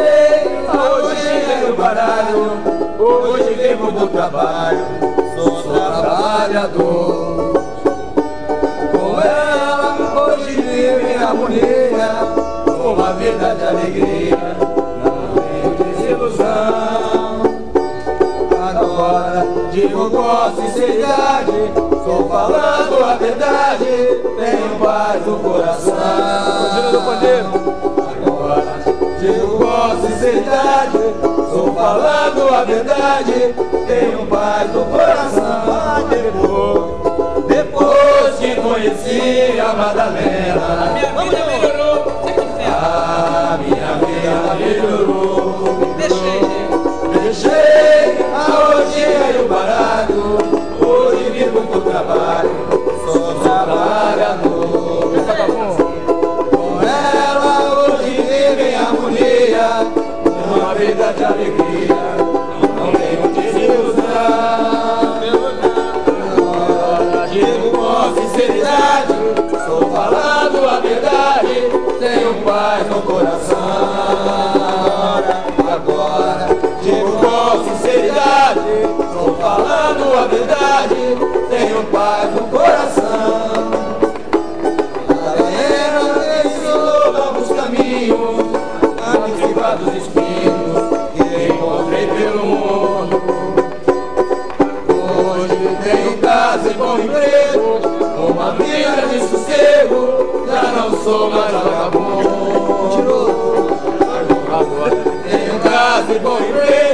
deixei, hoje tenho baralho, hoje vivo do trabalho, sou trabalhador. Com ela hoje vivo em harmonia, uma vida de alegria, não tenho desilusão. Agora digo com sinceridade, estou falando a verdade, tenho paz no coração. Agora digo com sinceridade, estou falando a verdade, tenho paz no coração. Depois que conheci a Madalena, a minha vida melhorou. A minha vida melhorou. Deixei a orgia e o baralho, hoje vivo do trabalho, sou trabalhador. Com ela hoje vivo em harmonia, uma vida de alegria, não tenho desilusão. Agora digo com sinceridade, estou falando a verdade, tenho paz no coração. Agora digo com sinceridade, estou falando a verdade, tenho paz no coração. Madalena ensinou novos caminhos, antecipar dos espinhos que encontrei pelo mundo. Hoje tenho casa e bom emprego, uma vida de sossego, já não sou mais vagabundo. Agora tenho casa e bom emprego,